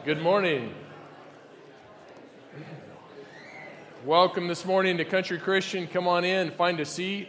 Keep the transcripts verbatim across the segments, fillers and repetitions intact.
Good morning. Welcome this morning to Country Christian. Come on in, find a seat.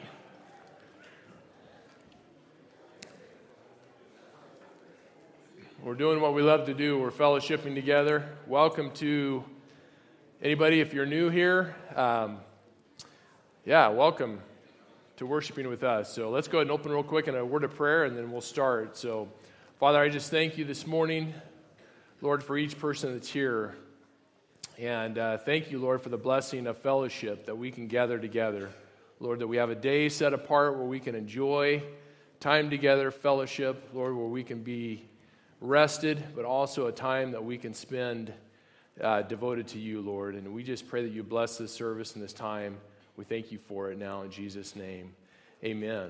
We're doing what we love to do. We're fellowshipping together. Welcome to anybody if you're new here. Um, yeah, welcome to worshiping with us. So let's go ahead and open real quick in a word of prayer, and then we'll start. So, Father, I just thank you this morning, Lord, for each person that's here. And uh, thank you, Lord, for the blessing of fellowship that we can gather together. Lord, that we have a day set apart where we can enjoy time together, fellowship, Lord, where we can be rested, but also a time that we can spend uh, devoted to you, Lord. And we just pray that you bless this service and this time. We thank you for it now in Jesus' name. Amen.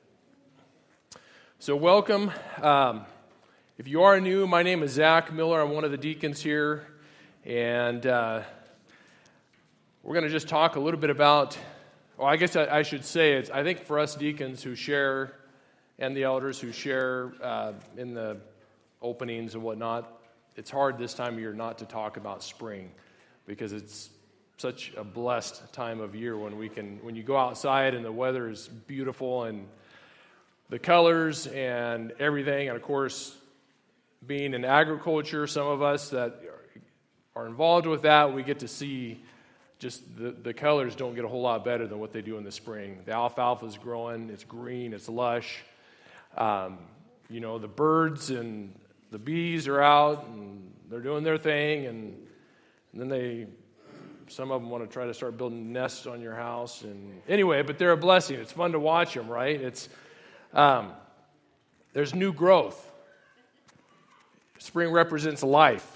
So welcome. Um, If you are new, my name is Zach Miller. I'm one of the deacons here, and uh, we're going to just talk a little bit about, well, I guess I, I should say, it's, I think for us deacons who share, and the elders who share uh, in the openings and whatnot, it's hard this time of year not to talk about spring, because it's such a blessed time of year when we can, when you go outside and the weather is beautiful, and the colors and everything, and of course, being in agriculture, some of us that are involved with that, we get to see just the, the colors don't get a whole lot better than what they do in the spring. The alfalfa is growing, it's green, it's lush. Um, you know, the birds and the bees are out, and they're doing their thing, and, and then they, some of them want to try to start building nests on your house. And anyway, but they're a blessing. It's fun to watch them, right? It's um, there's new growth. Spring represents life.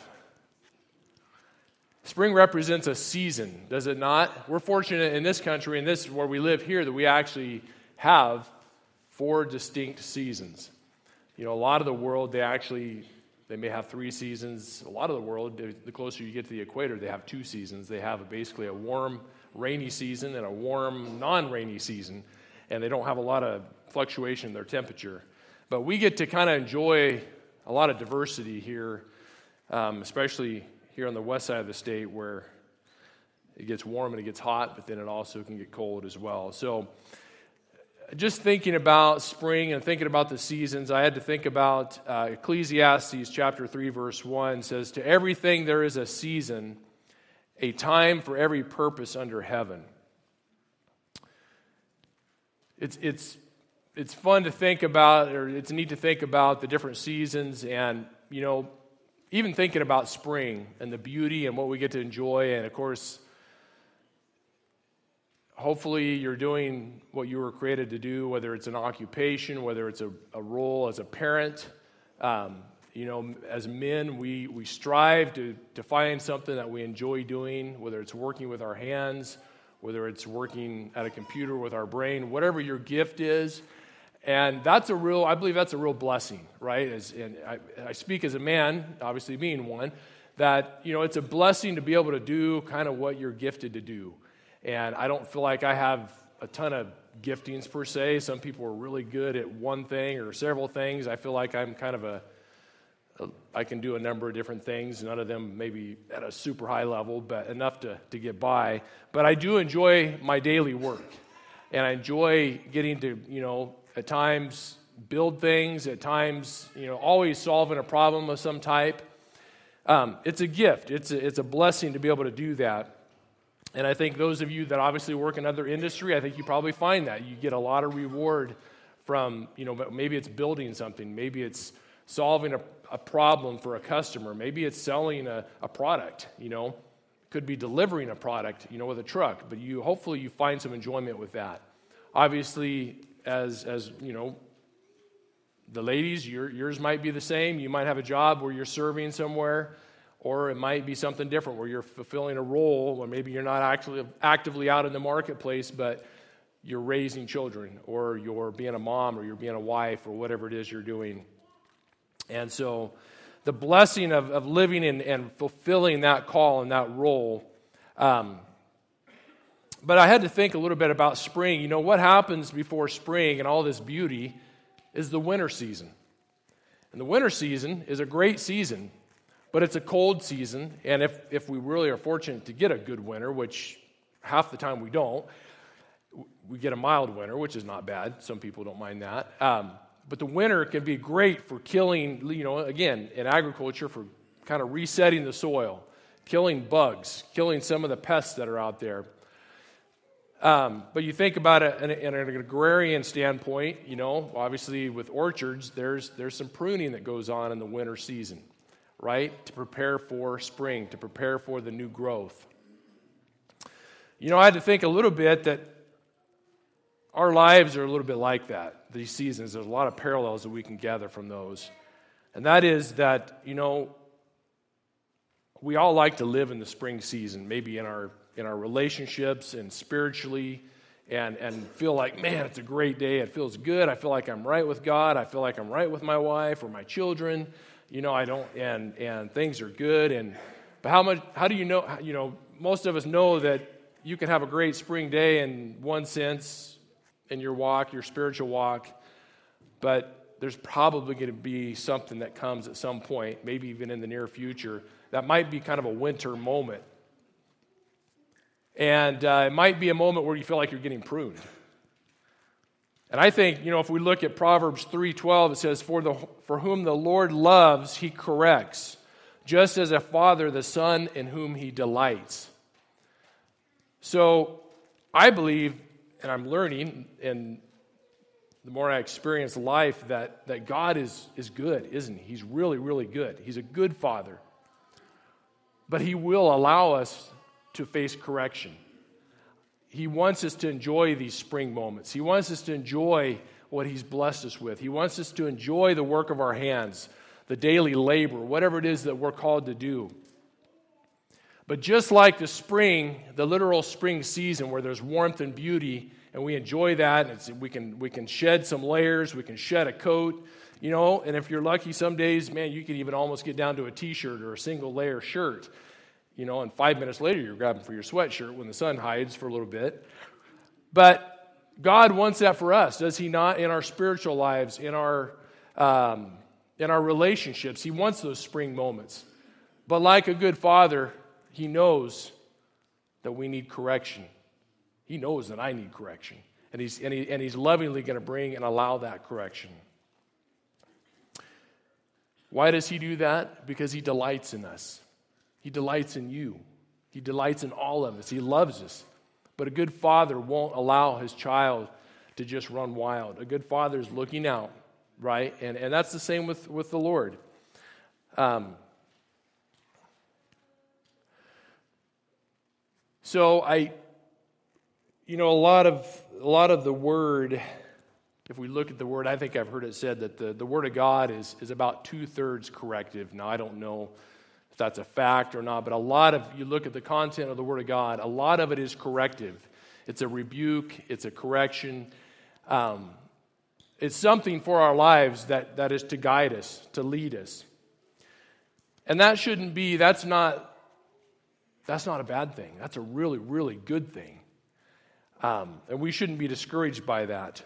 Spring represents a season, does it not? We're fortunate in this country, and this where we live here, that we actually have four distinct seasons. You know, a lot of the world, they actually, they may have three seasons. A lot of the world, the closer you get to the equator, they have two seasons. They have basically a warm, rainy season and a warm, non-rainy season, and they don't have a lot of fluctuation in their temperature. But we get to kind of enjoy a lot of diversity here, um, especially here on the west side of the state where it gets warm and it gets hot, but then it also can get cold as well. So just thinking about spring and thinking about the seasons, I had to think about uh, Ecclesiastes chapter three, verse one says, "To everything there is a season, a time for every purpose under heaven." It's it's It's fun to think about, or it's neat to think about the different seasons, and, you know, even thinking about spring and the beauty and what we get to enjoy. And, of course, hopefully you're doing what you were created to do, whether it's an occupation, whether it's a, a role as a parent. Um, you know, as men, we, we strive to, to find something that we enjoy doing, whether it's working with our hands, whether it's working at a computer with our brain, whatever your gift is. And that's a real, I believe that's a real blessing, right? As, and I, I speak as a man, obviously being one, that, you know, it's a blessing to be able to do kind of what you're gifted to do. And I don't feel like I have a ton of giftings per se. Some people are really good at one thing or several things. I feel like I'm kind of a, a I can do a number of different things, none of them maybe at a super high level, but enough to, to get by. But I do enjoy my daily work. And I enjoy getting to, you know, at times build things, at times, you know, always solving a problem of some type. Um, it's a gift. It's a, it's a blessing to be able to do that. And I think those of you that obviously work in other industry, I think you probably find that. You get a lot of reward from, you know, maybe it's building something. Maybe it's solving a, a problem for a customer. Maybe it's selling a, a product, you know. Could be delivering a product, you know, with a truck. But you hopefully you find some enjoyment with that. Obviously, As, as you know, the ladies, your, yours might be the same. You might have a job where you're serving somewhere, or it might be something different where you're fulfilling a role where maybe you're not actually actively out in the marketplace, but you're raising children, or you're being a mom, or you're being a wife, or whatever it is you're doing. And so the blessing of, of living in, and fulfilling that call and that role. Um, but I had to think a little bit about spring. You know, what happens before spring and all this beauty is the winter season. And the winter season is a great season, But it's a cold season, and if, if we really are fortunate to get a good winter, which half the time we don't, we get a mild winter, which is not bad. Some people don't mind that. Um, but the winter can be great for killing, you know, again, in agriculture, for kind of resetting the soil, killing bugs, killing some of the pests that are out there. Um, but you think about it in, in an agrarian standpoint, you know, obviously with orchards, there's there's some pruning that goes on in the winter season, right? To prepare for spring, to prepare for the new growth. You know, I had to think a little bit that our lives are a little bit like that, these seasons. There's a lot of parallels that we can gather from those. And that is that, you know, we all like to live in the spring season, maybe in our in our relationships and spiritually, and, and feel like, man, it's a great day. It feels good. I feel like I'm right with God. I feel like I'm right with my wife or my children. You know, I don't, and and things are good. And but how much? How do you know? You know, most of us know that you can have a great spring day in one sense in your walk, your spiritual walk, but there's probably going to be something that comes at some point, maybe even in the near future, that might be kind of a winter moment. And uh, it might be a moment where you feel like you're getting pruned. And I think, you know, if we look at Proverbs three twelve, it says, for, the, for whom the Lord loves, he corrects, just as a father the son in whom he delights. So I believe, and I'm learning, and the more I experience life, that, that God is, is good, isn't he? He's really, really good. He's a good father. But he will allow us to face correction. He wants us to enjoy these spring moments. He wants us to enjoy what he's blessed us with. He wants us to enjoy the work of our hands, the daily labor, whatever it is that we're called to do. But just like the spring, the literal spring season where there's warmth and beauty, and we enjoy that, and it's, we can we can shed some layers, we can shed a coat, you know, and if you're lucky some days, man, you can even almost get down to a t-shirt or a single layer shirt, you know, and five minutes later you're grabbing for your sweatshirt when the sun hides for a little bit. But God wants that for us, does he not? In our spiritual lives, in our um, in our relationships, he wants those spring moments. But like a good father, he knows that we need correction. He knows that I need correction. And he's, and he, and he's lovingly going to bring and allow that correction. Why does he do that? Because he delights in us. He delights in you. He delights in all of us. He loves us. But a good father won't allow his child to just run wild. A good father is looking out, right? And, and that's the same with, with the Lord. Um So I, you know, a lot of a lot of the word, if we look at the word, I think I've heard it said that the, the word of God is, is about two-thirds corrective. Now, I don't know if that's a fact or not, but a lot of, you look at the content of the word of God, a lot of it is corrective. It's a rebuke, it's a correction. Um, it's something for our lives that, that is to guide us, to lead us. And that shouldn't be, that's not, That's not a bad thing. That's a really, really good thing. Um, and we shouldn't be discouraged by that.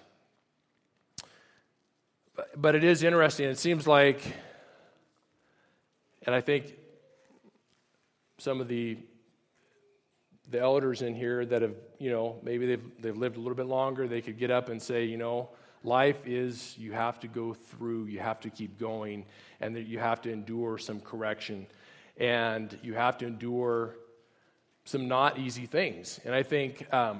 But, but it is interesting. It seems like, and I think some of the the elders in here that have, you know, maybe they've they've lived a little bit longer, they could get up and say, you know, life is, you have to go through, you have to keep going, and that you have to endure some correction, and you have to endure some not easy things. And I think um,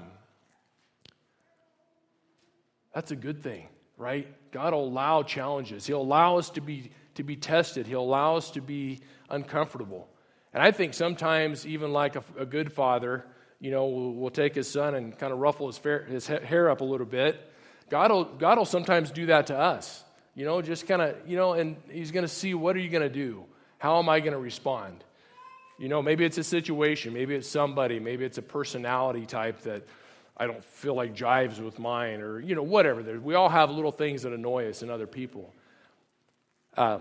that's a good thing, right? God will allow challenges. He'll allow us to be to be tested. He'll allow us to be uncomfortable. And I think sometimes, even like a, a good father, you know, will, will take his son and kind of ruffle his, fair, his hair up a little bit. God will, God will sometimes do that to us, you know, just kind of, you know, and he's going to see, what are you going to do? How am I going to respond? You know, maybe it's a situation, maybe it's somebody, maybe it's a personality type that I don't feel like jives with mine, or, you know, whatever. We all have little things that annoy us in other people. Um,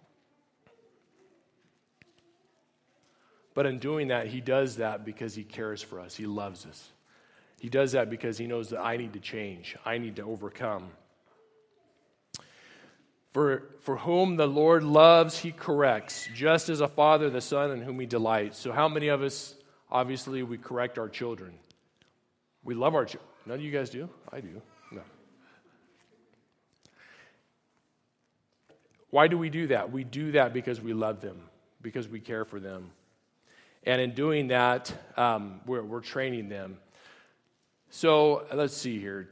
but in doing that, he does that because he cares for us. He loves us. He does that because he knows that I need to change. I need to overcome. For, for whom the Lord loves, he corrects, just as a father the son in whom he delights. So how many of us, obviously, we correct our children? We love our children. None of you guys do? I do. No. Why do we do that? We do that because we love them, because we care for them. And in doing that, um, we're, we're training them. So let's see here.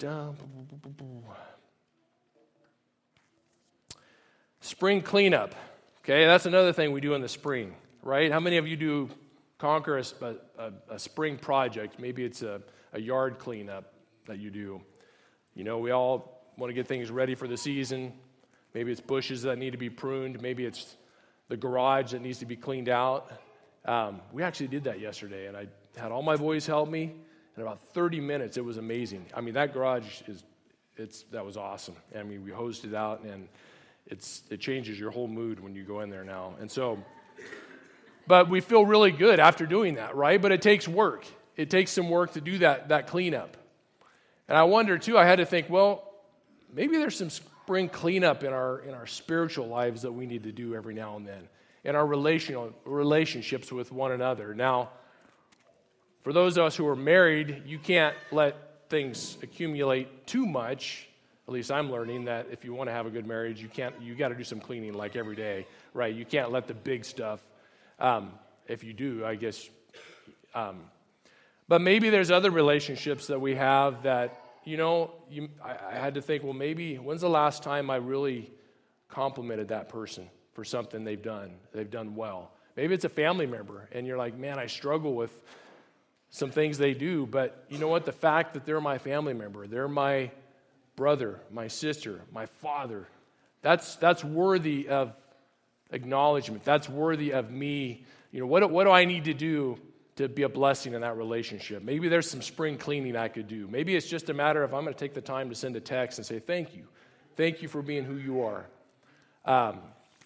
Spring cleanup. Okay, that's another thing we do in the spring, right? How many of you do conquer a, a, a spring project? Maybe it's a, a yard cleanup that you do. You know, we all want to get things ready for the season. Maybe it's bushes that need to be pruned. Maybe it's the garage that needs to be cleaned out. Um, we actually did that yesterday, and I had all my boys help me. In about thirty minutes, it was amazing. I mean, that garage is, it's that was awesome. I mean, we hosed it out, and it's it changes your whole mood when you go in there now. And so, but we feel really good after doing that, right? But it takes work. It takes some work to do that that cleanup. And I wonder, too, I had to think, well, maybe there's some spring cleanup in our in our spiritual lives that we need to do every now and then, in our relational relationships with one another. Now, for those of us who are married, you can't let things accumulate too much. At least I'm learning that if you want to have a good marriage, you can't. You got to do some cleaning like every day, right? You can't let the big stuff. Um, if you do, I guess. Um, but maybe there's other relationships that we have that, you know, you, I, I had to think, well, maybe when's the last time I really complimented that person for something they've done, they've done well? Maybe it's a family member, and you're like, man, I struggle with some things they do, but you know what? The fact that they're my family member, they're my brother, my sister, my father, that's that's worthy of acknowledgement. That's worthy of me. You know, what, what do I need to do to be a blessing in that relationship? Maybe there's some spring cleaning I could do. Maybe it's just a matter of I'm going to take the time to send a text and say, thank you. Thank you for being who you are. Um,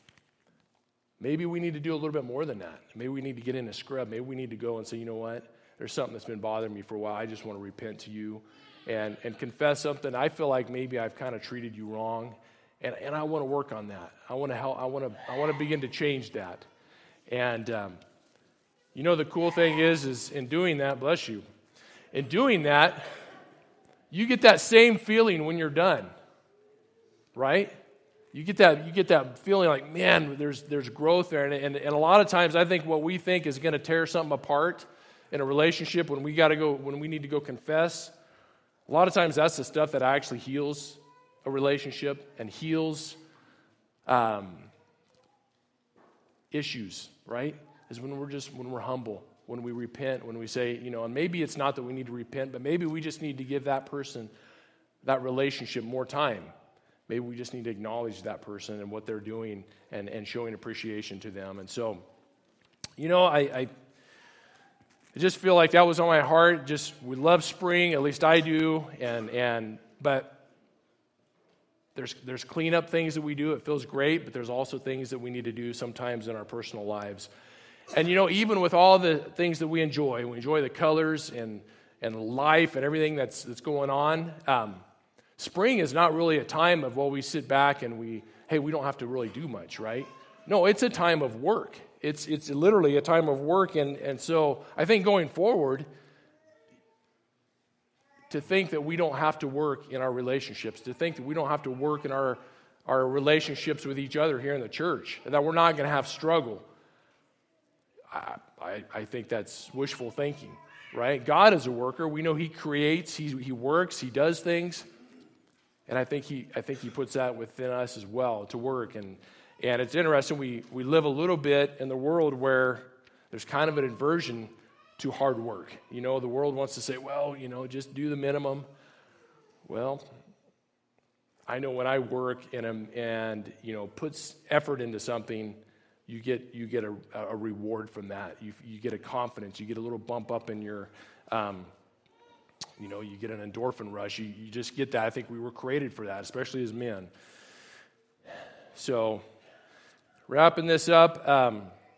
maybe we need to do a little bit more than that. Maybe we need to get in a scrub. Maybe we need to go and say, you know what? There's something that's been bothering me for a while. I just want to repent to you and, and confess something. I feel like maybe I've kind of treated you wrong, and, and I want to work on that. I want to help. I want to. I want to begin to change that. And um, you know, the cool thing is, is in doing that, bless you, in doing that, you get that same feeling when you're done, right? You get that. You get that feeling like, man, there's there's growth there, and and, and a lot of times, I think what we think is going to tear something apart in a relationship, when we got to go, when we need to go confess, a lot of times that's the stuff that actually heals a relationship and heals um, issues, right? Is when we're just, when we're humble, when we repent, when we say, you know, and maybe it's not that we need to repent, but maybe we just need to give that person, that relationship more time. Maybe we just need to acknowledge that person and what they're doing and, and showing appreciation to them. And so, you know, I, I I just feel like that was on my heart. Just, we love spring, at least I do, and and but there's there's cleanup things that we do. It feels great, but there's also things that we need to do sometimes in our personal lives. And you know, even with all the things that we enjoy, we enjoy the colors and and life and everything that's that's going on. Um, spring is not really a time of, well, we sit back and we, hey, we don't have to really do much, right? No, it's a time of work. It's it's literally a time of work, and, and so I think going forward, to think that we don't have to work in our relationships, to think that we don't have to work in our, our relationships with each other here in the church, and that we're not going to have struggle, I, I, I think that's wishful thinking, right? God is a worker. We know He creates, He He works, He does things, and I think He I think He puts that within us as well to work. And And it's interesting, we, we live a little bit in the world where there's kind of an aversion to hard work. You know, the world wants to say, well, you know, just do the minimum. Well, I know when I work and, am, and you know, puts effort into something, you get you get a, a reward from that. You you get a confidence. You get a little bump up in your, um, you know, you get an endorphin rush. You, you just get that. I think we were created for that, especially as men. So, wrapping this up, um,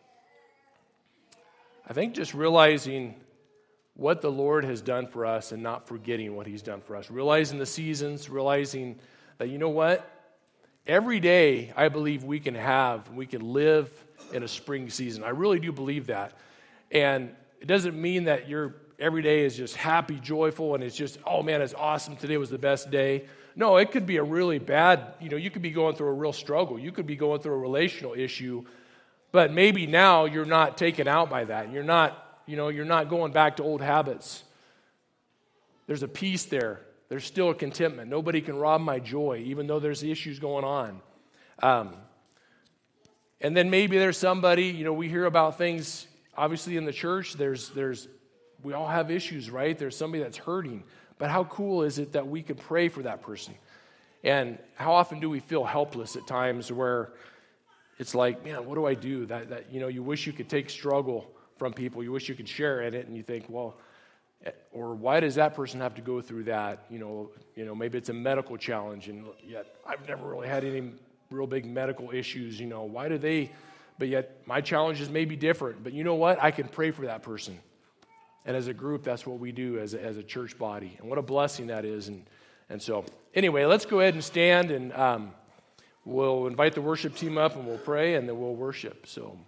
I think just realizing what the Lord has done for us and not forgetting what He's done for us. Realizing the seasons, realizing that, you know what? every day, I believe we can have, we can live in a spring season. I really do believe that. And it doesn't mean that your every day is just happy, joyful, and it's just, oh man, it's awesome. Today was the best day. No, it could be a really bad, you know, you could be going through a real struggle. You could be going through a relational issue, but maybe now you're not taken out by that. You're not, you know, you're not going back to old habits. There's a peace there. There's still a contentment. Nobody can rob my joy, even though there's issues going on. Um, and then maybe there's somebody, you know, we hear about things, obviously in the church, there's, there's, we all have issues, right? There's somebody that's hurting. But how cool is it that we can pray for that person? And how often do we feel helpless at times where it's like, man, what do I do? That, that you know, you wish you could take struggle from people. You wish you could share in it, and you think, well, or why does that person have to go through that? You know, you know, maybe it's a medical challenge, and yet I've never really had any real big medical issues. You know, why do they? But yet my challenges may be different. But you know what? I can pray for that person. And as a group, that's what we do as a, as a church body. And what a blessing that is. And and so, anyway, let's go ahead and stand, and um, we'll invite the worship team up, and we'll pray, and then we'll worship. So,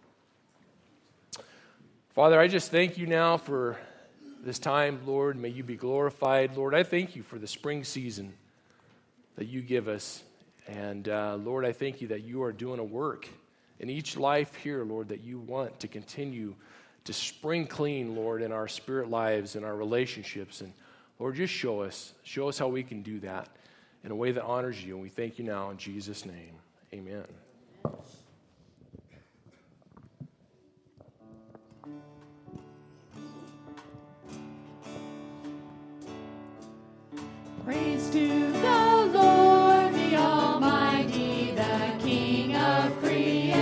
Father, I just thank you now for this time, Lord. May you be glorified. Lord, I thank you for the spring season that you give us. And uh, Lord, I thank you that you are doing a work in each life here, Lord, that you want to continue to spring clean, Lord, in our spirit lives and our relationships. And Lord, just show us, show us how we can do that in a way that honors you. And we thank you now in Jesus' name. Amen. Praise to the Lord, the Almighty, the King of creation.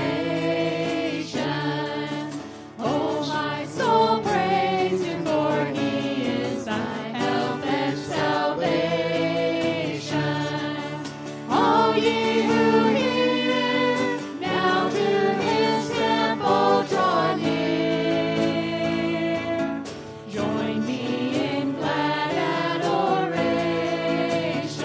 Oh, my soul, praise him, for he is thy help and salvation. All ye who hear, now to his temple draw near. Join me in glad adoration.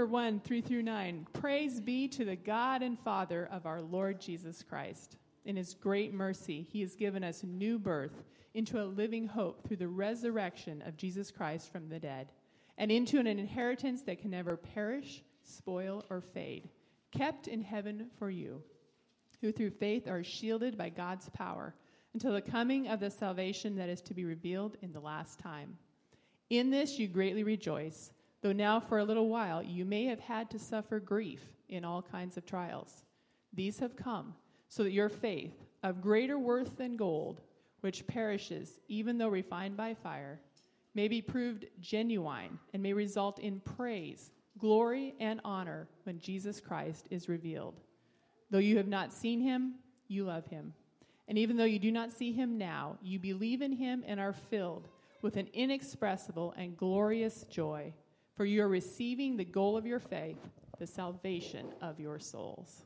one, three through nine. Praise be to the God and Father of our Lord Jesus Christ. In his great mercy, he has given us new birth into a living hope through the resurrection of Jesus Christ from the dead, and into an inheritance that can never perish, spoil, or fade, kept in heaven for you, who through faith are shielded by God's power until the coming of the salvation that is to be revealed in the last time. In this you greatly rejoice, though now for a little while you may have had to suffer grief in all kinds of trials. These have come so that your faith, of greater worth than gold, which perishes even though refined by fire, may be proved genuine and may result in praise, glory, and honor when Jesus Christ is revealed. Though you have not seen him, you love him. And even though you do not see him now, you believe in him and are filled with an inexpressible and glorious joy, for you are receiving the goal of your faith, the salvation of your souls.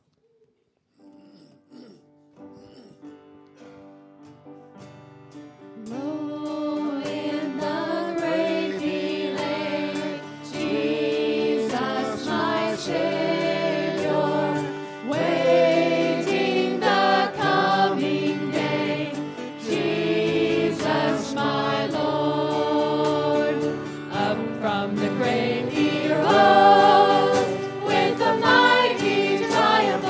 Lo, in the great delay, Jesus, my Savior, waiting the coming day. Jesus, my Lord, up from the grave he rose with a mighty triumph.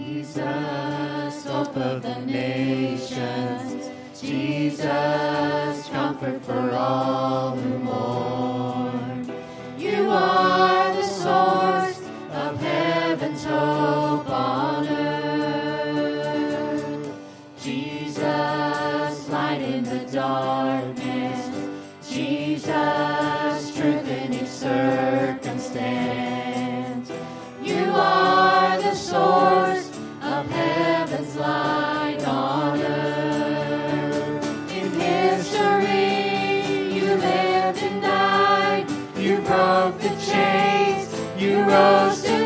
Jesus, hope of the nations, Jesus, comfort for all who mourn. You are the source of heaven's hope on earth. Jesus, light in the darkness, Jesus, truth in each circumstance. You are the source of heaven's light on earth. In history, you lived and died. You broke the chains. You rose to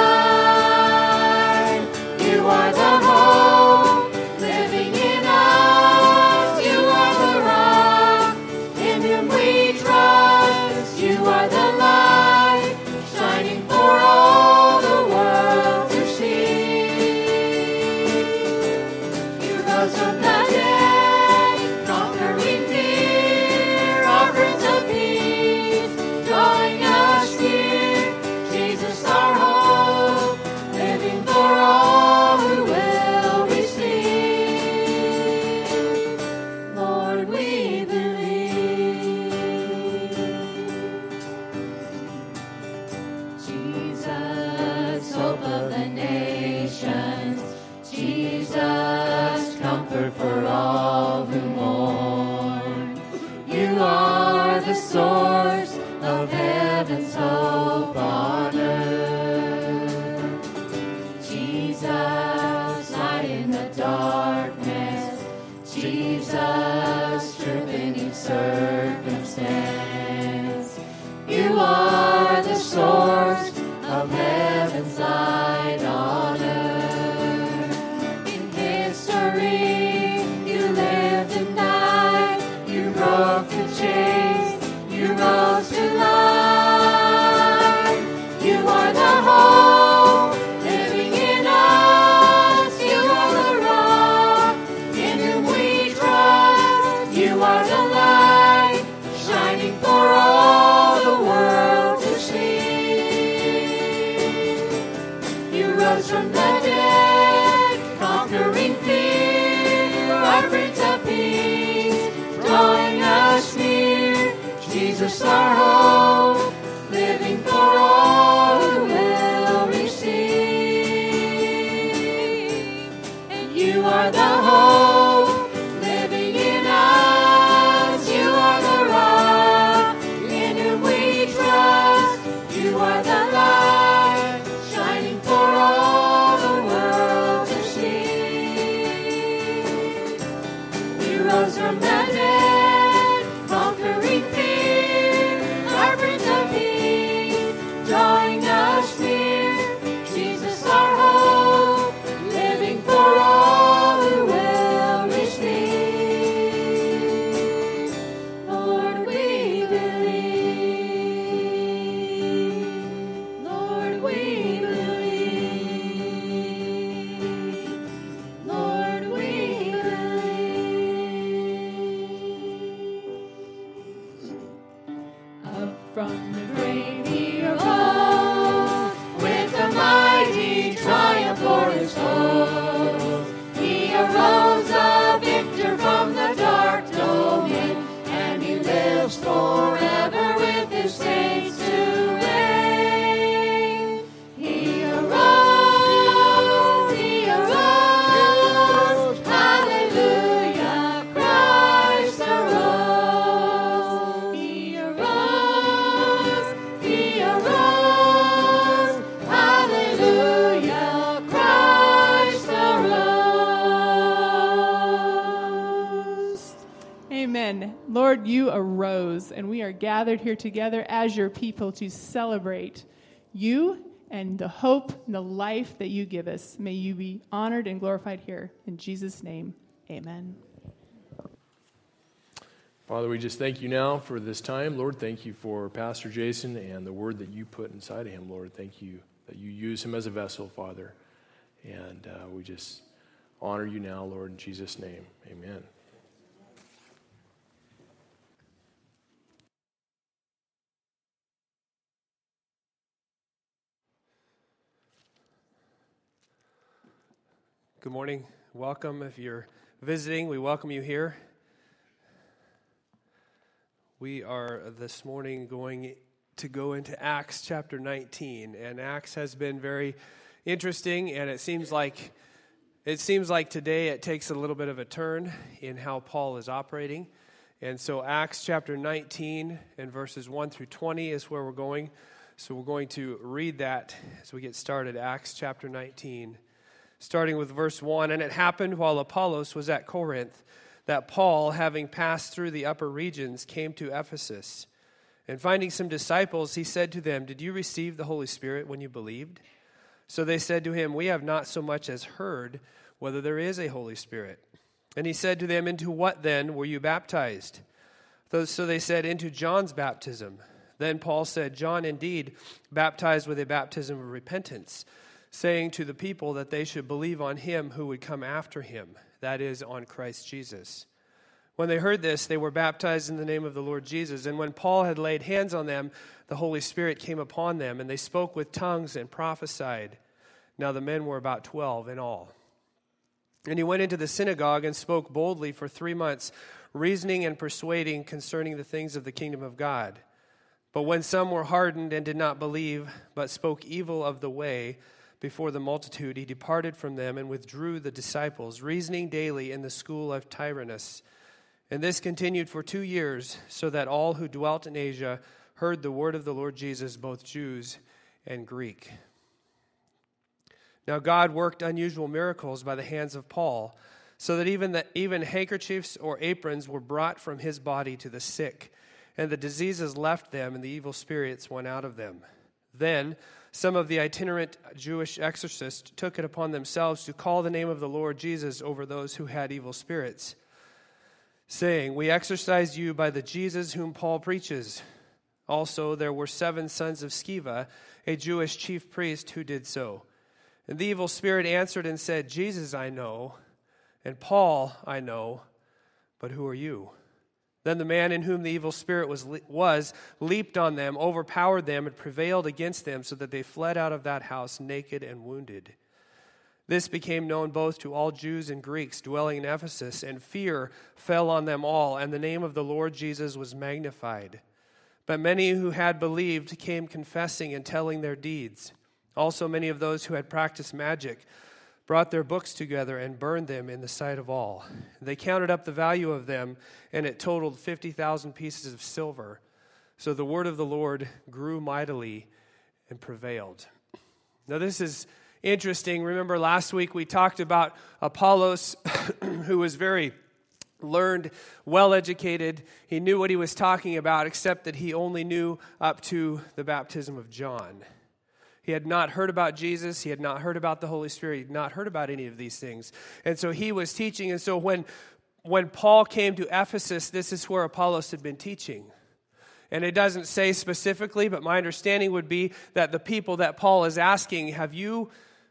life. You are the hope living in us. You are the rock in whom we trust. You are the light shining for all the world to see. You rose from the dead, conquering fear, our Prince of Peace, drawing us near. Jesus, our hope, living for all who will receive. Lord, we believe. Jesus, hope of the nations, Jesus, comfort for all who mourn. You are the source of heaven's hope on earth. Jesus, light in the darkness, Jesus, truth in each circumstance. You are the source of heaven's light on earth. In history, you lived and died. You broke the chains. You rose to life. You are the hope living in us. You are the rock in whom we trust. You are the light shining for all the world to see. You rose from the dead, conquering fear, our Prince of Peace, drawing us near. Jesus, our hope, living for all who will receive. And you are the hope living in us. You are the rock in whom we trust. You are the light shining for all the world to see. You rose from the dead, conquering fear, our Prince of Peace, drawing us near. Jesus, our hope, living for all who will receive. Lord, we believe. Lord, we believe. Lord, we believe. Up from the grave he arose, with a mighty triumph o'er his foes. He arose a victor from the dark domain, and he lives forever with his saints to reign. He arose, he arose, hallelujah, Christ arose. He arose, he arose, hallelujah, Christ arose. Amen. Lord, you arose, and we are gathered here together as your people to celebrate you and the hope and the life that you give us. May you be honored and glorified here. In Jesus' name, amen. Father, we just thank you now for this time. Lord, thank you for Pastor Jason and the word that you put inside of him, Lord. Thank you that you use him as a vessel, Father. And uh, we just honor you now, Lord, in Jesus' name. Amen. Good morning. Welcome. If you're visiting, we welcome you here. We are this morning going to go into Acts chapter nineteen, and Acts has been very interesting, and it seems like it seems like today it takes a little bit of a turn in how Paul is operating. And so Acts chapter nineteen and verses one through twenty is where we're going. So we're going to read that as we get started. Acts chapter nineteen. Starting with verse one, and it happened while Apollos was at Corinth that Paul, having passed through the upper regions, came to Ephesus. And finding some disciples, he said to them, "Did you receive the Holy Spirit when you believed?" So they said to him, "We have not so much as heard whether there is a Holy Spirit." And he said to them, "Into what then were you baptized?" So they said, "Into John's baptism." Then Paul said, "John indeed baptized with a baptism of repentance, saying to the people that they should believe on him who would come after him, that is, on Christ Jesus." When they heard this, they were baptized in the name of the Lord Jesus. And when Paul had laid hands on them, the Holy Spirit came upon them, and they spoke with tongues and prophesied. Now the men were about twelve in all. And he went into the synagogue and spoke boldly for three months, reasoning and persuading concerning the things of the kingdom of God. But when some were hardened and did not believe, but spoke evil of the way before the multitude, he departed from them and withdrew the disciples, reasoning daily in the school of Tyrannus. And this continued for two years, so that all who dwelt in Asia heard the word of the Lord Jesus, both Jews and Greek. Now God worked unusual miracles by the hands of Paul, so that even the, even handkerchiefs or aprons were brought from his body to the sick, and the diseases left them, and the evil spirits went out of them. Then some of the itinerant Jewish exorcists took it upon themselves to call the name of the Lord Jesus over those who had evil spirits, saying, "We exorcise you by the Jesus whom Paul preaches." Also there were seven sons of Sceva, a Jewish chief priest, who did so. And the evil spirit answered and said, "Jesus I know, and Paul I know, but who are you?" Then the man in whom the evil spirit was, was leaped on them, overpowered them, and prevailed against them, so that they fled out of that house naked and wounded. This became known both to all Jews and Greeks dwelling in Ephesus, and fear fell on them all, and the name of the Lord Jesus was magnified. But many who had believed came confessing and telling their deeds. Also many of those who had practiced magic brought their books together and burned them in the sight of all. They counted up the value of them, and it totaled fifty thousand pieces of silver. So the word of the Lord grew mightily and prevailed. Now this is interesting. Remember last week we talked about Apollos, who was very learned, well-educated. He knew what he was talking about, except that he only knew up to the baptism of John. He had not heard about Jesus. He had not heard about the Holy Spirit. He had not heard about any of these things. And so he was teaching. And so when, when Paul came to Ephesus, this is where Apollos had been teaching. And it doesn't say specifically, but my understanding would be that the people that Paul is asking, have you,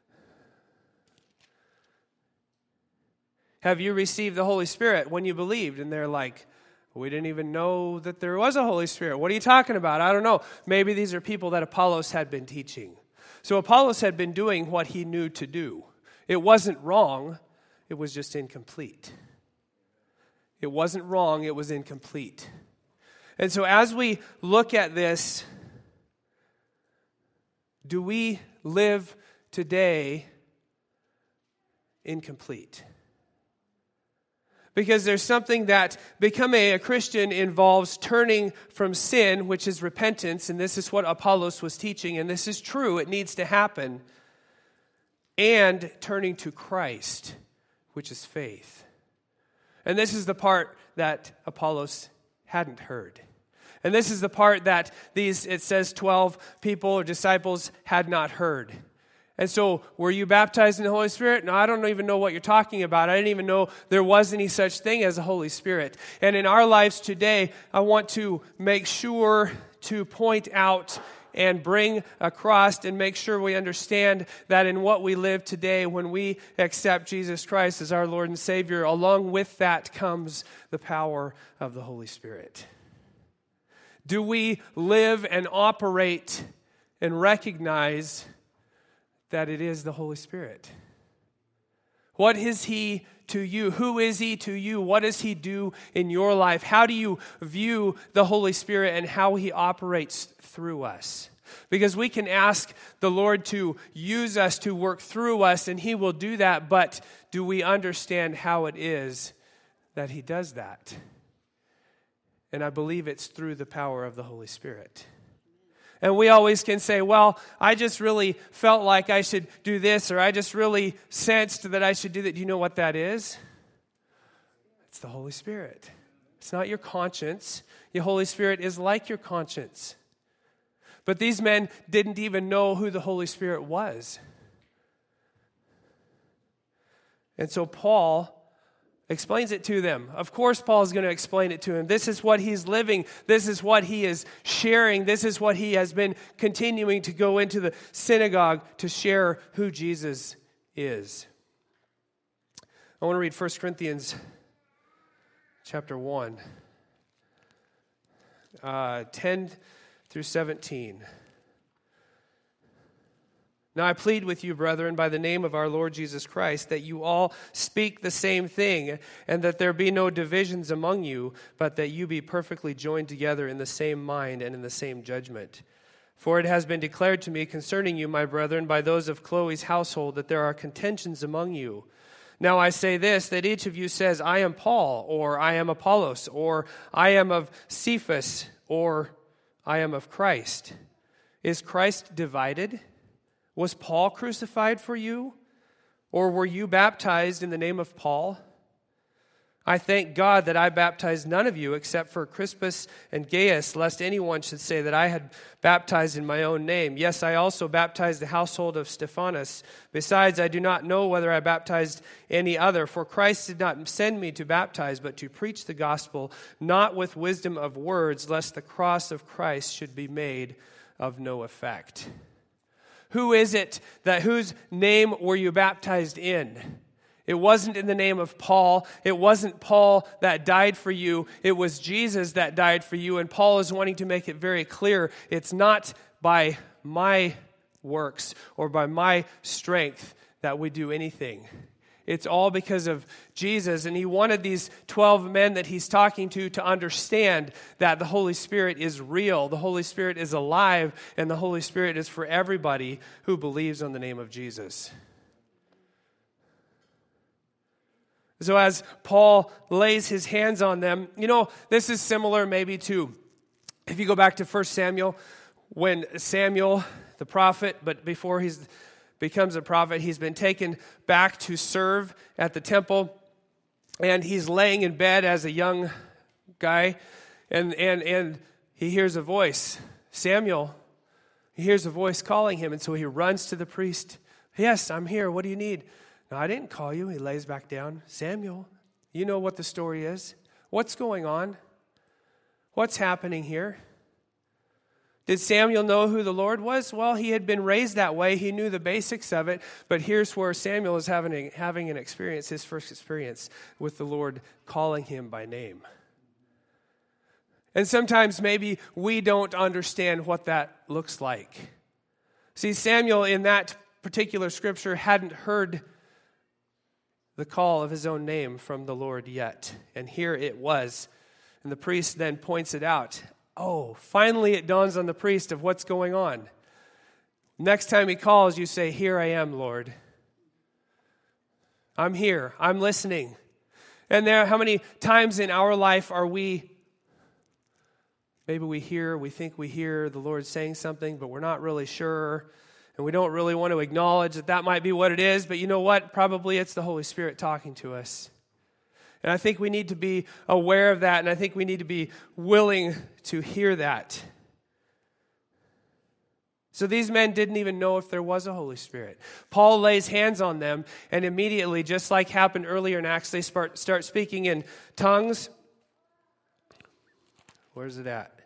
have you received the Holy Spirit when you believed? And they're like, "We didn't even know that there was a Holy Spirit. What are you talking about? I don't know." Maybe these are people that Apollos had been teaching. So Apollos had been doing what he knew to do. It wasn't wrong. It was just incomplete. It wasn't wrong. It was incomplete. And so as we look at this, do we live today incomplete? Because there's something that becoming a Christian involves turning from sin, which is repentance, and this is what Apollos was teaching, and this is true, it needs to happen, and turning to Christ, which is faith. And this is the part that Apollos hadn't heard. And this is the part that these, it says twelve people or disciples had not heard. And so, were you baptized in the Holy Spirit? No, I don't even know what you're talking about. I didn't even know there was any such thing as a Holy Spirit. And in our lives today, I want to make sure to point out and bring across and make sure we understand that in what we live today, when we accept Jesus Christ as our Lord and Savior, along with that comes the power of the Holy Spirit. Do we live and operate and recognize that it is the Holy Spirit? What is he to you? Who is he to you? What does he do in your life? How do you view the Holy Spirit and how he operates through us? Because we can ask the Lord to use us, to work through us, and he will do that, but do we understand how it is that he does that? And I believe it's through the power of the Holy Spirit. And we always can say, well, I just really felt like I should do this, or I just really sensed that I should do that. Do you know what that is? It's the Holy Spirit. It's not your conscience. Your Holy Spirit is like your conscience. But these men didn't even know who the Holy Spirit was. And so Paul explains it to them. Of course, Paul is going to explain it to him. This is what he's living. This is what he is sharing. This is what he has been continuing to go into the synagogue to share who Jesus is. I want to read First Corinthians chapter one, uh, ten through seventeen. Now I plead with you, brethren, by the name of our Lord Jesus Christ, that you all speak the same thing, and that there be no divisions among you, but that you be perfectly joined together in the same mind and in the same judgment. For it has been declared to me concerning you, my brethren, by those of Chloe's household, that there are contentions among you. Now I say this, that each of you says, I am Paul, or I am Apollos, or I am of Cephas, or I am of Christ. Is Christ divided? Was Paul crucified for you? Or were you baptized in the name of Paul? I thank God that I baptized none of you except for Crispus and Gaius, lest anyone should say that I had baptized in my own name. Yes, I also baptized the household of Stephanas. Besides, I do not know whether I baptized any other, for Christ did not send me to baptize, but to preach the gospel, not with wisdom of words, lest the cross of Christ should be made of no effect. Who is it that whose name were you baptized in? It wasn't in the name of Paul. It wasn't Paul that died for you. It was Jesus that died for you. And Paul is wanting to make it very clear. It's not by my works or by my strength that we do anything. It's all because of Jesus. And he wanted these twelve men that he's talking to to understand that the Holy Spirit is real, the Holy Spirit is alive, and the Holy Spirit is for everybody who believes on the name of Jesus. So as Paul lays his hands on them, you know, this is similar maybe to, if you go back to First Samuel, when Samuel, the prophet, but before he's becomes a prophet, he's been taken back to serve at the temple, and he's laying in bed as a young guy, and and and he hears a voice, Samuel. He hears a voice calling him, and so he runs to the priest. Yes, I'm here. What do you need? No, I didn't call you. He lays back down. Samuel, you know what the story is. What's going on? What's happening here? Did Samuel know who the Lord was? Well, he had been raised that way. He knew the basics of it. But here's where Samuel is having, a, having an experience, his first experience with the Lord calling him by name. And sometimes maybe we don't understand what that looks like. See, Samuel in that particular scripture hadn't heard the call of his own name from the Lord yet. And here it was. And the priest then points it out. Oh, finally it dawns on the priest of what's going on. Next time he calls, you say, here I am, Lord. I'm here. I'm listening. And there, how many times in our life are we, maybe we hear, we think we hear the Lord saying something, but we're not really sure, and we don't really want to acknowledge that that might be what it is, but you know what? Probably it's the Holy Spirit talking to us. And I think we need to be aware of that, and I think we need to be willing to hear that. So these men didn't even know if there was a Holy Spirit. Paul lays hands on them, and immediately, just like happened earlier in Acts, they start, start speaking in tongues. Where's it at?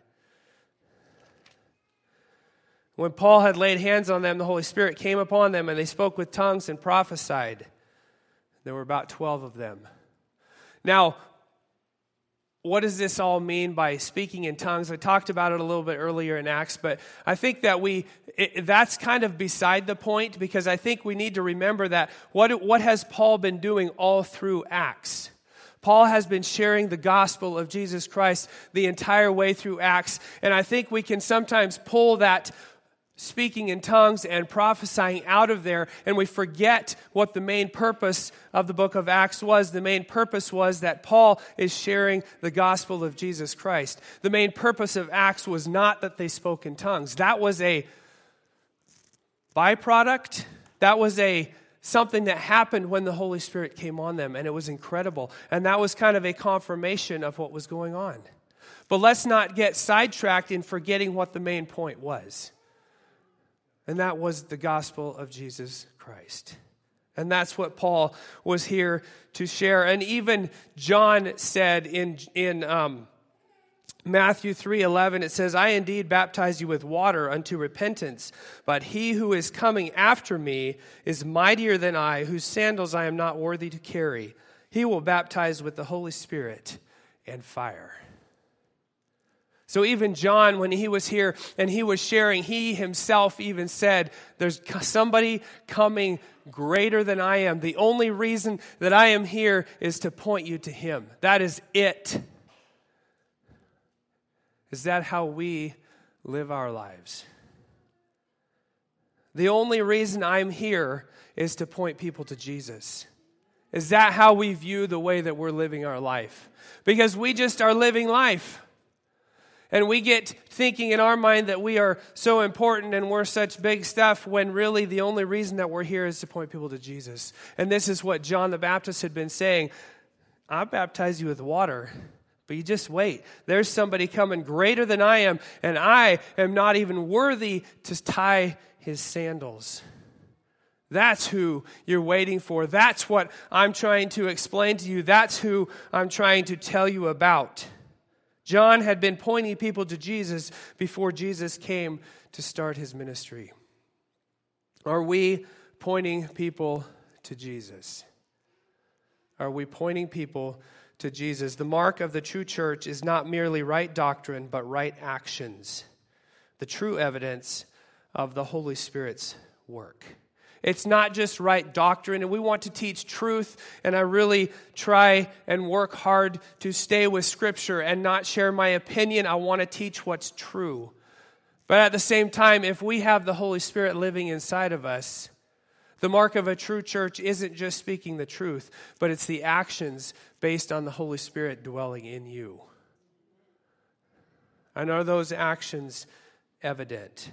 When Paul had laid hands on them, the Holy Spirit came upon them, and they spoke with tongues and prophesied. There were about twelve of them. Now, what does this all mean by speaking in tongues? I talked about it a little bit earlier in Acts, but I think that we it, that's kind of beside the point, because I think we need to remember that what, what has Paul been doing all through Acts? Paul has been sharing the gospel of Jesus Christ the entire way through Acts, and I think we can sometimes pull that speaking in tongues and prophesying out of there, and we forget what the main purpose of the book of Acts was. The main purpose was that Paul is sharing the gospel of Jesus Christ. The main purpose of Acts was not that they spoke in tongues. That was a byproduct. That was a something that happened when the Holy Spirit came on them, and it was incredible. And that was kind of a confirmation of what was going on. But let's not get sidetracked in forgetting what the main point was. And that was the gospel of Jesus Christ. And that's what Paul was here to share. And even John said in, in um, Matthew three eleven, it says, I indeed baptize you with water unto repentance, but he who is coming after me is mightier than I, whose sandals I am not worthy to carry. He will baptize with the Holy Spirit and fire. So even John, when he was here and he was sharing, he himself even said, there's somebody coming greater than I am. The only reason that I am here is to point you to him. That is it. Is that how we live our lives? The only reason I'm here is to point people to Jesus. Is that how we view the way that we're living our life? Because we just are living life. And we get thinking in our mind that we are so important and we're such big stuff, when really the only reason that we're here is to point people to Jesus. And this is what John the Baptist had been saying. I baptize you with water, but you just wait. There's somebody coming greater than I am, and I am not even worthy to tie his sandals. That's who you're waiting for. That's what I'm trying to explain to you. That's who I'm trying to tell you about. John had been pointing people to Jesus before Jesus came to start his ministry. Are we pointing people to Jesus? Are we pointing people to Jesus? The mark of the true church is not merely right doctrine, but right actions. The true evidence of the Holy Spirit's work. It's not just right doctrine, and we want to teach truth, and I really try and work hard to stay with Scripture and not share my opinion. I want to teach what's true. But at the same time, if we have the Holy Spirit living inside of us, the mark of a true church isn't just speaking the truth, but it's the actions based on the Holy Spirit dwelling in you. And are those actions evident?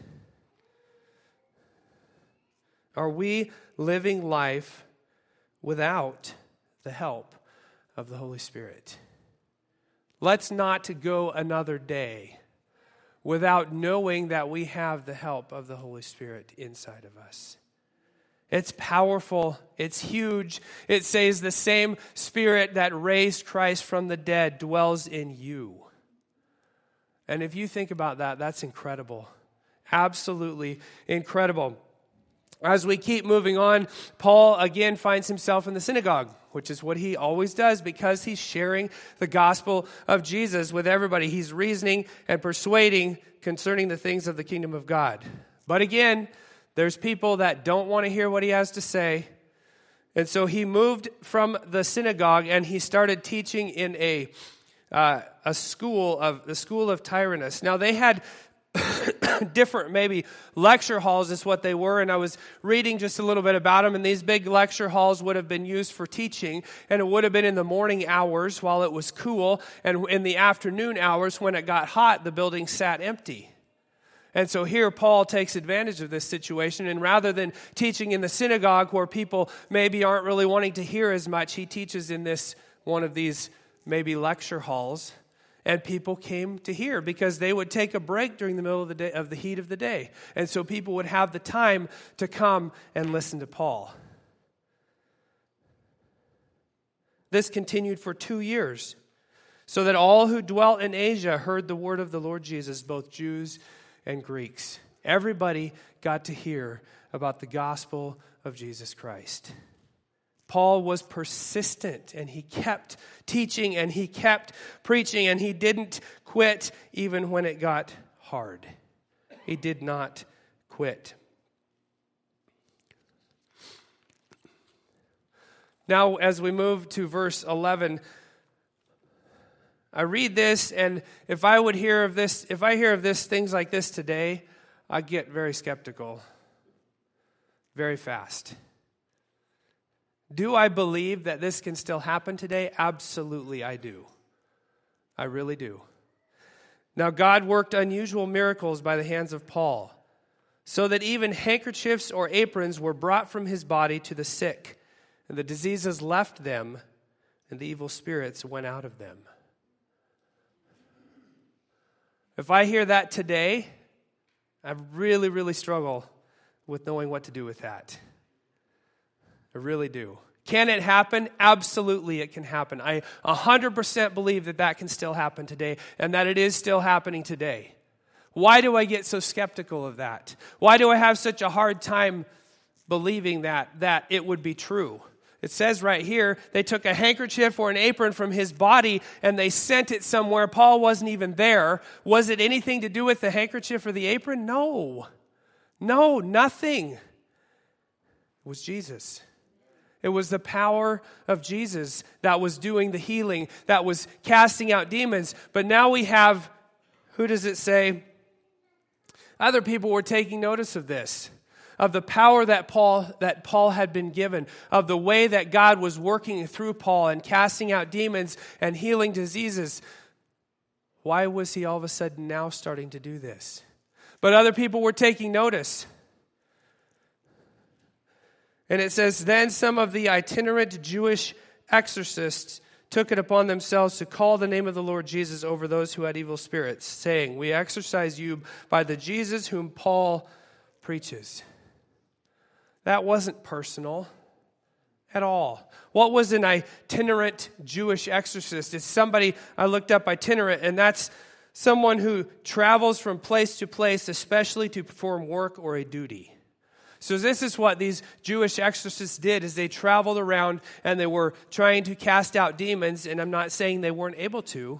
Are we living life without the help of the Holy Spirit? Let's not go another day without knowing that we have the help of the Holy Spirit inside of us. It's powerful. It's huge. It says the same Spirit that raised Christ from the dead dwells in you. And if you think about that, that's incredible. Absolutely incredible. As we keep moving on, Paul again finds himself in the synagogue, which is what he always does because he's sharing the gospel of Jesus with everybody. He's reasoning and persuading concerning the things of the kingdom of God. But again, there's people that don't want to hear what he has to say. And so he moved from the synagogue and he started teaching in a uh, a school of the school of Tyrannus. Now they had different maybe lecture halls is what they were, and I was reading just a little bit about them, and these big lecture halls would have been used for teaching, and it would have been in the morning hours while it was cool, and in the afternoon hours when it got hot, the building sat empty. And so here Paul takes advantage of this situation, and rather than teaching in the synagogue where people maybe aren't really wanting to hear as much, he teaches in this one of these maybe lecture halls. And people came to hear because they would take a break during the middle of the day, of the heat of the day. And so people would have the time to come and listen to Paul. This continued for two years, so that all who dwelt in Asia heard the word of the Lord Jesus, both Jews and Greeks. Everybody got to hear about the gospel of Jesus Christ. Paul was persistent, and he kept teaching, and he kept preaching, and he didn't quit even when it got hard. He did not quit. Now, as we move to verse eleven, I read this, and if I would hear of this, if I hear of this, things like this today, I get very skeptical very fast. Do I believe that this can still happen today? Absolutely, I do. I really do. Now, God worked unusual miracles by the hands of Paul, so that even handkerchiefs or aprons were brought from his body to the sick, and the diseases left them, and the evil spirits went out of them. If I hear that today, I really, really struggle with knowing what to do with that. I really do. Can it happen? Absolutely, it can happen. I one hundred percent believe that that can still happen today, and that it is still happening today. Why do I get so skeptical of that? Why do I have such a hard time believing that, that it would be true? It says right here, they took a handkerchief or an apron from his body and they sent it somewhere. Paul wasn't even there. Was it anything to do with the handkerchief or the apron? No. No, nothing. It was Jesus. It was the power of Jesus that was doing the healing, that was casting out demons. But now we have, who does it say? Other people were taking notice of this, of the power that Paul that Paul had been given, of the way that God was working through Paul and casting out demons and healing diseases. Why was he all of a sudden now starting to do this? But other people were taking notice. And it says, then some of the itinerant Jewish exorcists took it upon themselves to call the name of the Lord Jesus over those who had evil spirits, saying, we exorcise you by the Jesus whom Paul preaches. That wasn't personal at all. What was an itinerant Jewish exorcist? It's somebody, I looked up itinerant, and that's someone who travels from place to place, especially to perform work or a duty. So this is what these Jewish exorcists did, is they traveled around and they were trying to cast out demons, and I'm not saying they weren't able to.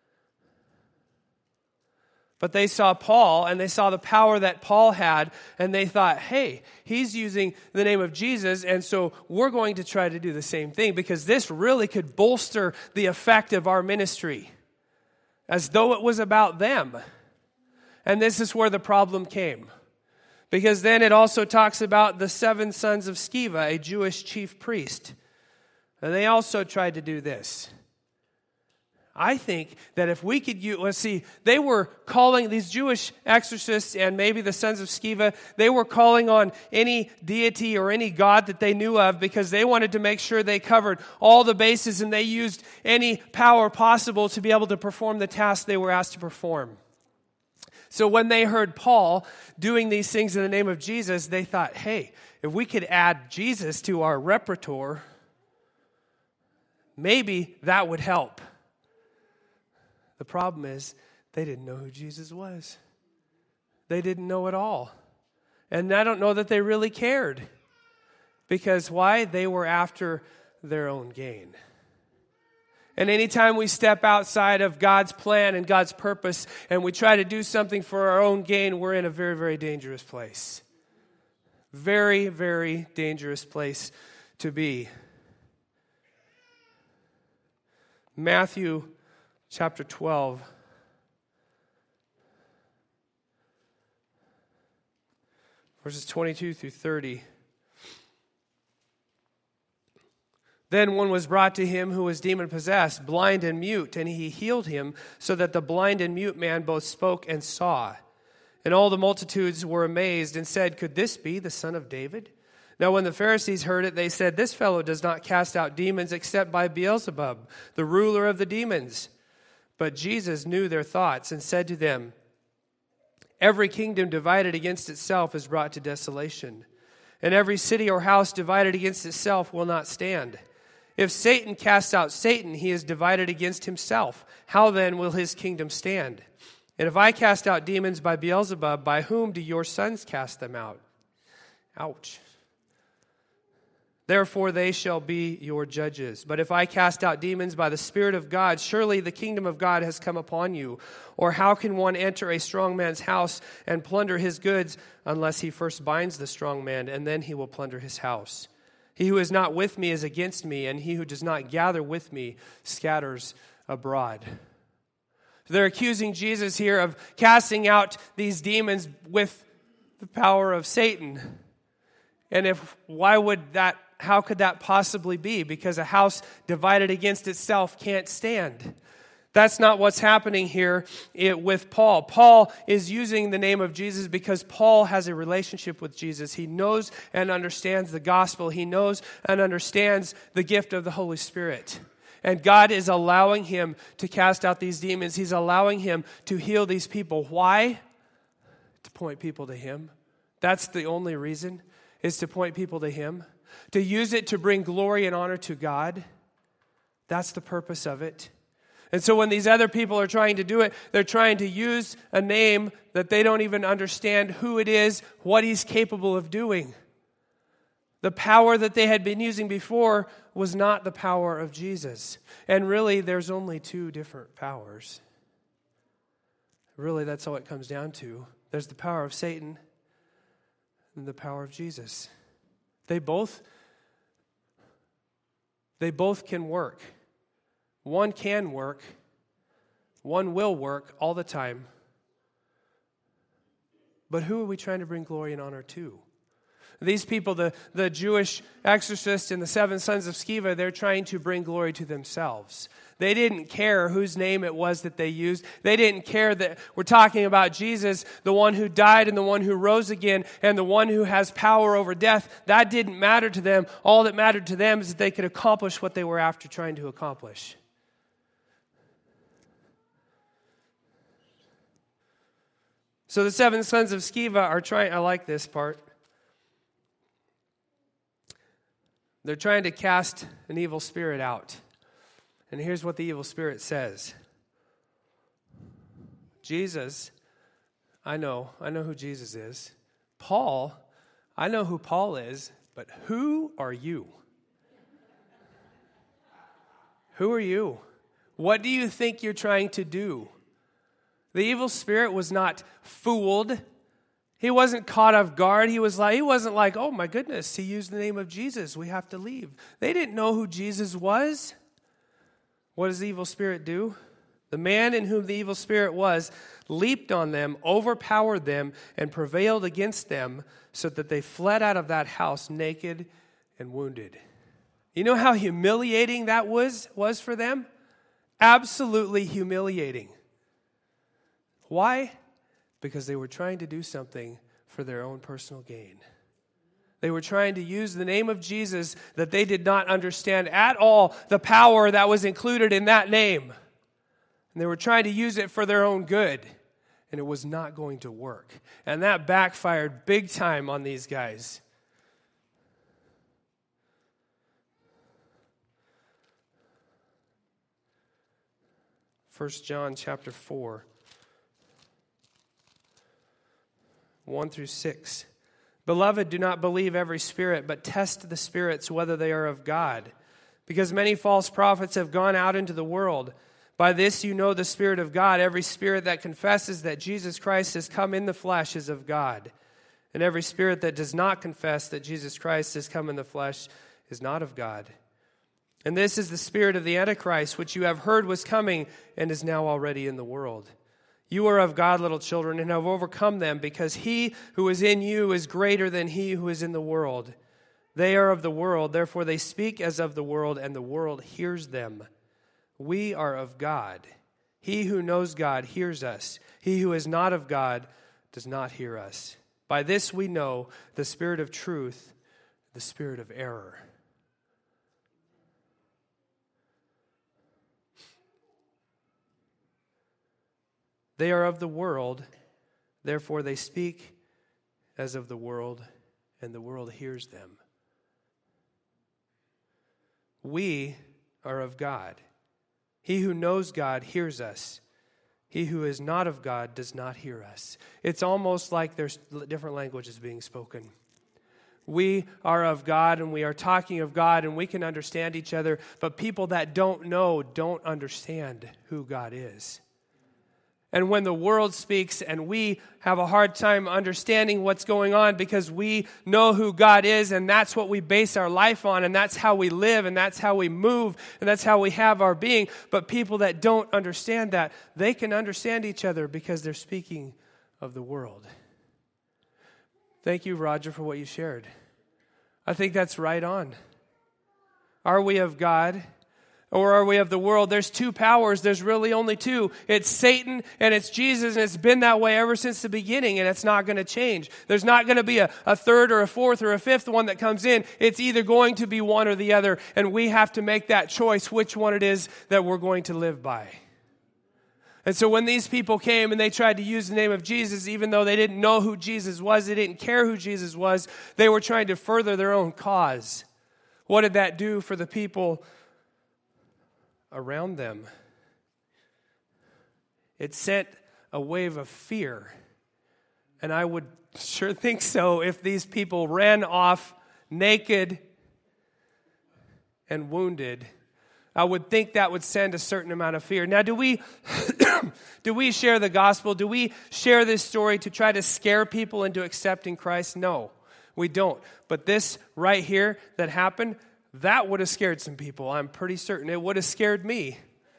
But they saw Paul, and they saw the power that Paul had, and they thought, hey, he's using the name of Jesus, and so we're going to try to do the same thing, because this really could bolster the effect of our ministry, as though it was about them. And this is where the problem came. Because then it also talks about the seven sons of Sceva, a Jewish chief priest. And they also tried to do this. I think that if we could use, let's see, they were calling, these Jewish exorcists and maybe the sons of Sceva, they were calling on any deity or any god that they knew of, because they wanted to make sure they covered all the bases, and they used any power possible to be able to perform the task they were asked to perform. So when they heard Paul doing these things in the name of Jesus, they thought, hey, if we could add Jesus to our repertoire, maybe that would help. The problem is, they didn't know who Jesus was. They didn't know at all. And I don't know that they really cared. Because why? They were after their own gain. And anytime we step outside of God's plan and God's purpose and we try to do something for our own gain, we're in a very, very dangerous place. Very, very dangerous place to be. Matthew chapter twelve. Verses twenty-two through thirty. Then one was brought to him who was demon-possessed, blind and mute, and he healed him, so that the blind and mute man both spoke and saw. And all the multitudes were amazed and said, could this be the son of David? Now when the Pharisees heard it, they said, this fellow does not cast out demons except by Beelzebub, the ruler of the demons. But Jesus knew their thoughts and said to them, every kingdom divided against itself is brought to desolation, and every city or house divided against itself will not stand. If Satan casts out Satan, he is divided against himself. How then will his kingdom stand? And if I cast out demons by Beelzebub, by whom do your sons cast them out? Ouch. Therefore they shall be your judges. But if I cast out demons by the Spirit of God, surely the kingdom of God has come upon you. Or how can one enter a strong man's house and plunder his goods unless he first binds the strong man, and then he will plunder his house? He who is not with me is against me, and he who does not gather with me scatters abroad. They're accusing Jesus here of casting out these demons with the power of Satan. And if why would that how could that possibly be? Because a house divided against itself can't stand. That's not what's happening here with Paul. Paul is using the name of Jesus because Paul has a relationship with Jesus. He knows and understands the gospel. He knows and understands the gift of the Holy Spirit. And God is allowing him to cast out these demons. He's allowing him to heal these people. Why? To point people to him. That's the only reason, is to point people to him. To use it to bring glory and honor to God. That's the purpose of it. And so when these other people are trying to do it, they're trying to use a name that they don't even understand who it is, what he's capable of doing. The power that they had been using before was not the power of Jesus. And really, there's only two different powers. Really, that's all it comes down to. There's the power of Satan and the power of Jesus. They both, they both can work. One can work. One will work all the time. But who are we trying to bring glory and honor to? These people, the, the Jewish exorcist and the seven sons of Sceva, they're trying to bring glory to themselves. They didn't care whose name it was that they used. They didn't care that we're talking about Jesus, the one who died and the one who rose again and the one who has power over death. That didn't matter to them. All that mattered to them is that they could accomplish what they were after trying to accomplish. So the seven sons of Sceva are trying, I like this part. They're trying to cast an evil spirit out. And here's what the evil spirit says. Jesus, I know, I know who Jesus is. Paul, I know who Paul is, but who are you? Who are you? What do you think you're trying to do? The evil spirit was not fooled. He wasn't caught off guard. He was like, he wasn't like, oh my goodness, he used the name of Jesus. We have to leave. They didn't know who Jesus was. What does the evil spirit do? The man in whom the evil spirit was leaped on them, overpowered them, and prevailed against them so that they fled out of that house naked and wounded. You know how humiliating that was, was for them? Absolutely humiliating. Why? Because they were trying to do something for their own personal gain. They were trying to use the name of Jesus that they did not understand at all the power that was included in that name. And they were trying to use it for their own good. And it was not going to work. And that backfired big time on these guys. First John chapter four. one through six. Beloved, do not believe every spirit, but test the spirits whether they are of God. Because many false prophets have gone out into the world. By this you know the Spirit of God. Every spirit that confesses that Jesus Christ has come in the flesh is of God. And every spirit that does not confess that Jesus Christ has come in the flesh is not of God. And this is the spirit of the Antichrist, which you have heard was coming and is now already in the world. You are of God, little children, and have overcome them, because he who is in you is greater than he who is in the world. They are of the world, therefore they speak as of the world, and the world hears them. We are of God. He who knows God hears us. He who is not of God does not hear us. By this we know the spirit of truth, the spirit of error. They are of the world, therefore they speak as of the world, and the world hears them. We are of God. He who knows God hears us. He who is not of God does not hear us. It's almost like there's different languages being spoken. We are of God, and we are talking of God, and we can understand each other, but people that don't know don't understand who God is. And when the world speaks and we have a hard time understanding what's going on because we know who God is, and that's what we base our life on, and that's how we live, and that's how we move, and that's how we have our being. But people that don't understand that, they can understand each other because they're speaking of the world. Thank you, Roger, for what you shared. I think that's right on. Are we of God? Or are we of the world? There's two powers. There's really only two. It's Satan and it's Jesus, and it's been that way ever since the beginning, and it's not going to change. There's not going to be a, a third or a fourth or a fifth one that comes in. It's either going to be one or the other, and we have to make that choice which one it is that we're going to live by. And so when these people came and they tried to use the name of Jesus, even though they didn't know who Jesus was, they didn't care who Jesus was, they were trying to further their own cause. What did that do for the people around them? It sent a wave of fear. And I would sure think so if these people ran off naked and wounded. I would think that would send a certain amount of fear. Now, do we do we share the gospel? Do we share this story to try to scare people into accepting Christ? No, we don't. But this right here that happened, that would have scared some people. I'm pretty certain it would have scared me.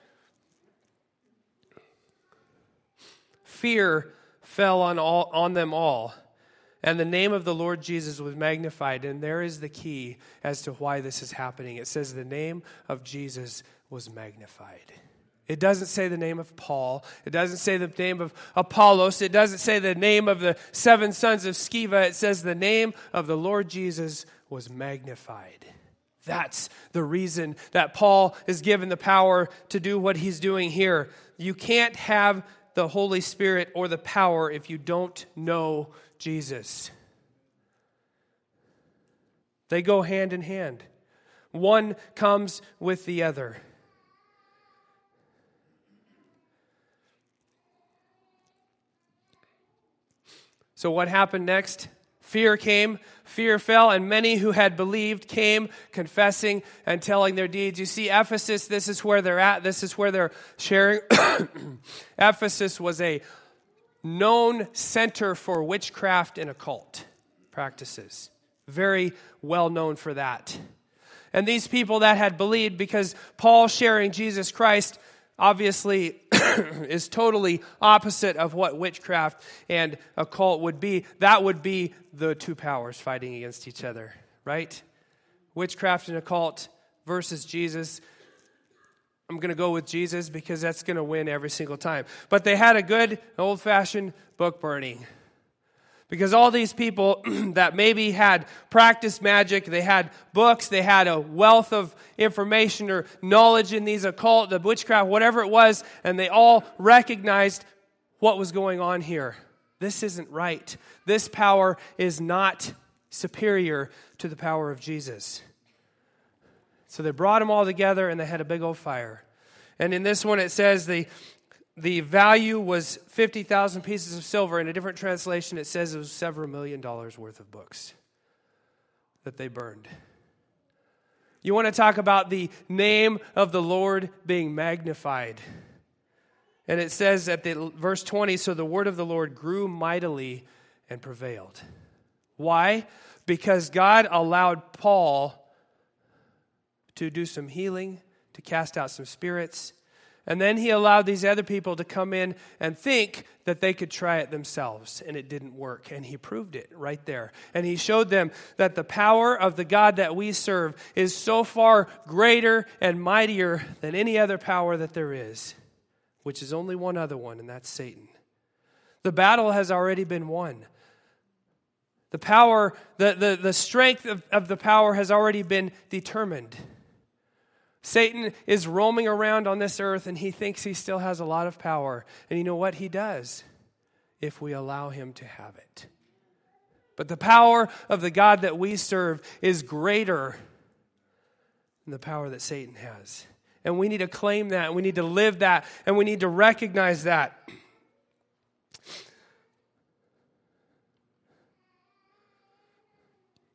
Fear fell on all on them all, and the name of the Lord Jesus was magnified. And there is the key as to why this is happening. It says the name of Jesus was magnified. It doesn't say the name of Paul. It doesn't say the name of Apollos. It doesn't say the name of the seven sons of Sceva. It says the name of the Lord Jesus was magnified. That's the reason that Paul is given the power to do what he's doing here. You can't have the Holy Spirit or the power if you don't know Jesus. They go hand in hand. One comes with the other. So what happened next? Fear came, fear fell, and many who had believed came confessing and telling their deeds. You see, Ephesus, this is where they're at. This is where they're sharing. Ephesus was a known center for witchcraft and occult practices. Very well known for that. And these people that had believed, because Paul sharing Jesus Christ obviously is totally opposite of what witchcraft and occult would be. That would be the two powers fighting against each other, right? Witchcraft and occult versus Jesus. I'm going to go with Jesus because that's going to win every single time. But they had a good old-fashioned book burning. Because all these people that maybe had practiced magic, they had books, they had a wealth of information or knowledge in these occult, the witchcraft, whatever it was, and they all recognized what was going on here. This isn't right. This power is not superior to the power of Jesus. So they brought them all together and they had a big old fire. And in this one it says the The value was fifty thousand pieces of silver. In a different translation, it says it was several million dollars worth of books that they burned. You want to talk about the name of the Lord being magnified. And it says at the verse twenty, so the word of the Lord grew mightily and prevailed. Why? Because God allowed Paul to do some healing, to cast out some spirits. And then he allowed these other people to come in and think that they could try it themselves, and it didn't work. And he proved it right there. And he showed them that the power of the God that we serve is so far greater and mightier than any other power that there is, which is only one other one, and that's Satan. The battle has already been won. The power, the, the, the strength of, of the power has already been determined. Satan is roaming around on this earth and he thinks he still has a lot of power. And you know what? He does, if we allow him to have it. But the power of the God that we serve is greater than the power that Satan has. And we need to claim that, we need to live that, and we need to recognize that.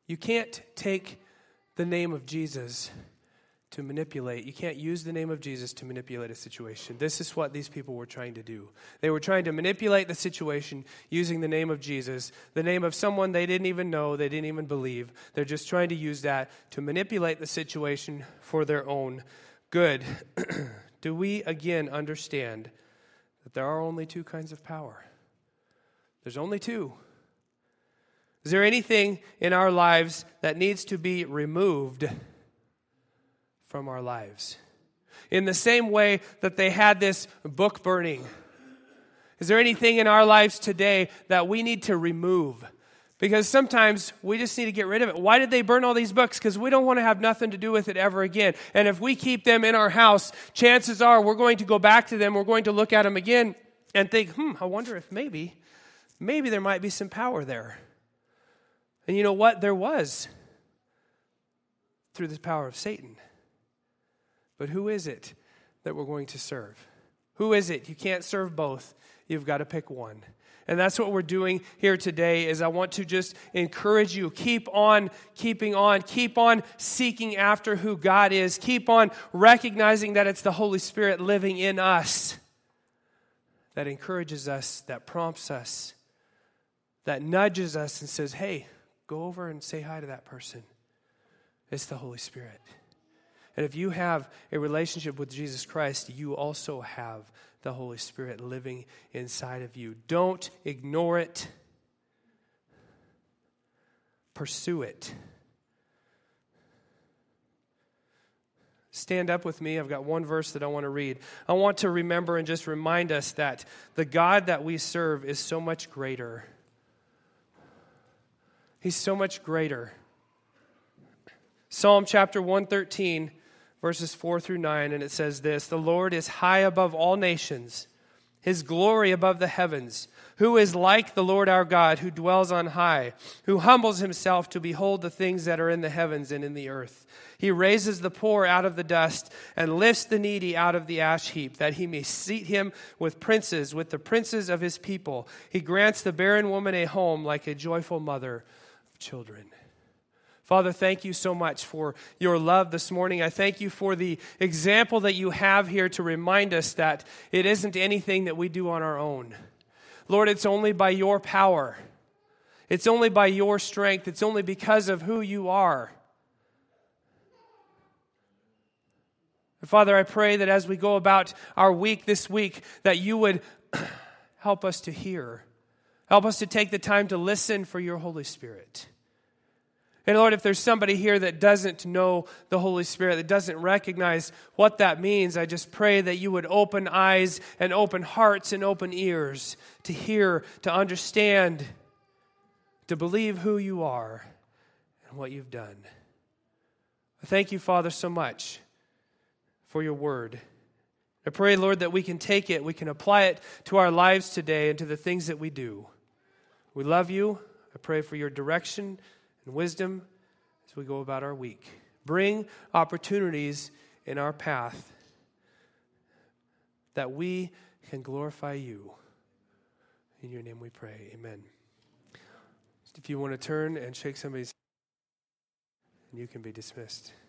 You can't take the name of Jesus to manipulate. You can't use the name of Jesus to manipulate a situation. This is what these people were trying to do. They were trying to manipulate the situation using the name of Jesus, the name of someone they didn't even know, they didn't even believe. They're just trying to use that to manipulate the situation for their own good. Do we again understand that there are only two kinds of power? There's only two. Is there anything in our lives that needs to be removed from our lives? In the same way that they had this book burning, is there anything in our lives today that we need to remove? Because sometimes we just need to get rid of it. Why did they burn all these books? Because we don't want to have nothing to do with it ever again. And if we keep them in our house, chances are we're going to go back to them, we're going to look at them again and think, hmm, I wonder if maybe, maybe there might be some power there. And you know what? There was, through the power of Satan. But who is it that we're going to serve? Who is it? You can't serve both. You've got to pick one. And that's what we're doing here today, is I want to just encourage you. Keep on keeping on. Keep on seeking after who God is. Keep on recognizing that it's the Holy Spirit living in us that encourages us, that prompts us, that nudges us and says, hey, go over and say hi to that person. It's the Holy Spirit. And if you have a relationship with Jesus Christ, you also have the Holy Spirit living inside of you. Don't ignore it. Pursue it. Stand up with me. I've got one verse that I want to read. I want to remember and just remind us that the God that we serve is so much greater. He's so much greater. Psalm chapter one thirteen, verses four through nine, and it says this: the Lord is high above all nations, His glory above the heavens. Who is like the Lord our God, who dwells on high, who humbles Himself to behold the things that are in the heavens and in the earth? He raises the poor out of the dust and lifts the needy out of the ash heap, that He may seat him with princes, with the princes of His people. He grants the barren woman a home like a joyful mother of children. Father, thank you so much for your love this morning. I thank you for the example that you have here to remind us that it isn't anything that we do on our own. Lord, it's only by your power. It's only by your strength. It's only because of who you are. Father, I pray that as we go about our week this week, that you would help us to hear. Help us to take the time to listen for your Holy Spirit. And Lord, if there's somebody here that doesn't know the Holy Spirit, that doesn't recognize what that means, I just pray that you would open eyes and open hearts and open ears to hear, to understand, to believe who you are and what you've done. I thank you, Father, so much for your word. I pray, Lord, that we can take it, we can apply it to our lives today and to the things that we do. We love you. I pray for your direction and wisdom as we go about our week. Bring opportunities in our path that we can glorify you. In your name we pray. Amen. If you want to turn and shake somebody's hand, you can be dismissed.